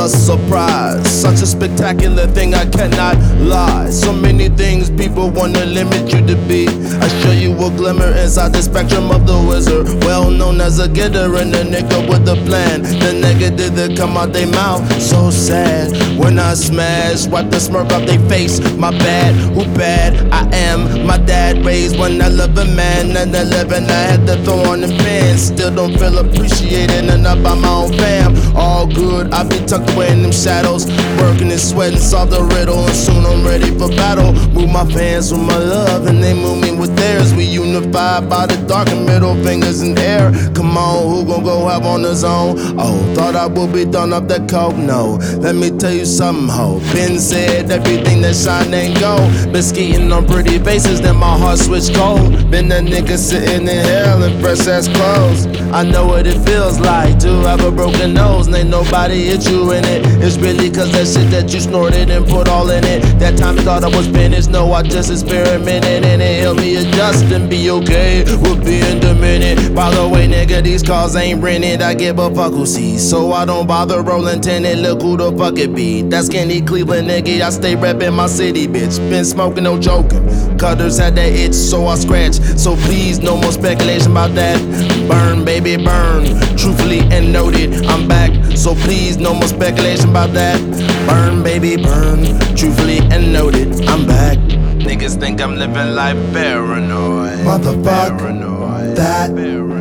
a surprise. Such a spectacular thing, I cannot lie. So many things people wanna limit you to be. I show you a glimmer inside the spectrum of the wizard. Well known as a getter and a nigga with a plan. The negative that come out they mouth, so sad. When I smash, wipe the smirk off they face. My bad, who bad? I am. My dad raised one hell of a man. And 11 I had to throw on the pen. Still don't feel appreciated enough by my own fam. All good, I be tucked away in them shadows, working and sweating, solve the riddle, and soon I'm ready for battle. Move my fans with my love, and they move me with theirs. We unified by the dark and middle fingers in the air. Come on, who gon' go have on his own? Oh, thought I would be done up that coke? No, let me tell you something, ho. Been said everything that shine ain't gold. Been skating on pretty faces, then my heart switched cold. Been that nigga sitting in hell in fresh ass clothes. I know what it feels like to have a broken nose, and ain't nobody hit you in it. It's really cause that shit that you snorted and put all in it. That time you thought I was finished, no, I just experimented, and it helped me adjust and be okay with being diminished. By the way, nigga, these cars ain't rented, I give a fuck who sees, so I don't bother rolling tinted. Look who the fuck it be. That skinny Cleveland nigga, I stay reppin' my city, bitch. Been smoking, no joking. Cutters had that itch, so I scratch. So please, no more speculation about that. Burn, baby, burn. Truthfully and noted, I'm back. So please, no more speculation about that. Burn, baby, burn. Truthfully and noted, I'm back. Niggas think I'm living life paranoid. Motherfucker, paranoid. that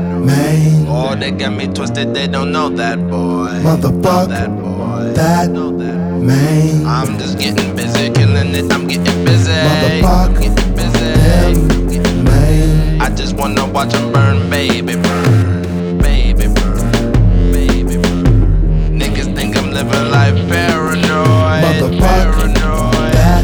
man. Oh, they got me twisted, they don't know that boy. Motherfucker, that boy. that man. I'm just getting busy, killing it, I'm getting busy. Motherfucker, Getting busy. that man. I just wanna watch 'em burn, baby, burn. Baby, burn. Baby, burn. Niggas think I'm living life paranoid. Motherfucker, Paranoid. that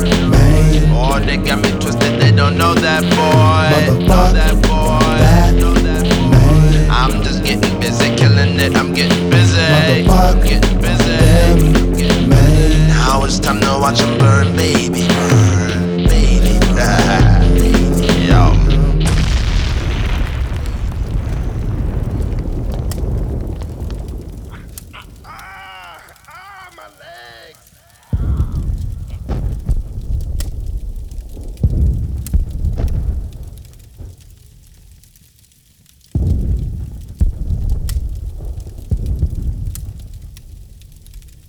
man. Oh, they got me twisted, they don't know that boy. Motherfucker, that boy. that man. I'm just getting busy, killing it, I'm getting busy. Motherfucker, Getting busy. that man. Now it's time to watch 'em burn, baby.